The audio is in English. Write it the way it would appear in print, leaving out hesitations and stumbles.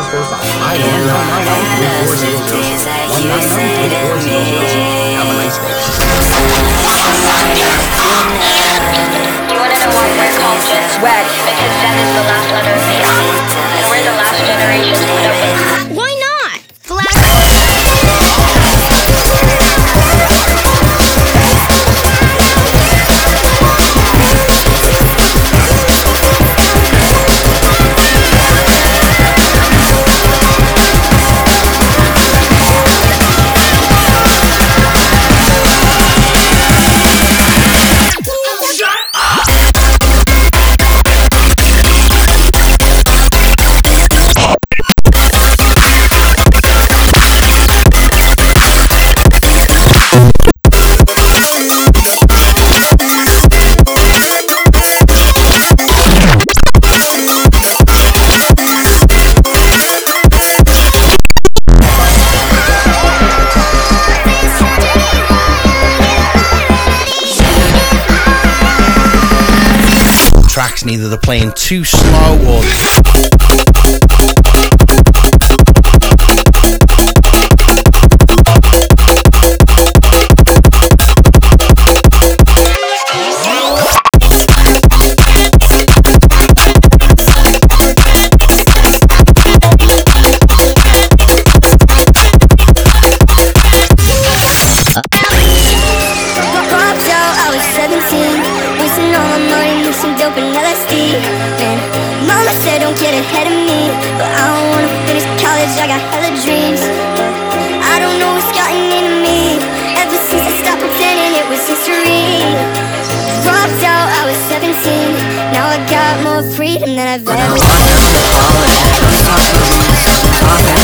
I am not my own 3400 Have a nice day. You wanna know why we're called Gen Swag? Because that is the last letter of the alphabet. And we're the last generation to put up with. Why not? Tracks, neither they're playing too slow or I got hella dreams, but I don't know what's gotten into me. Ever since I stopped pretending it was history. Dropped out, I was 17. Now I got more freedom than I've ever.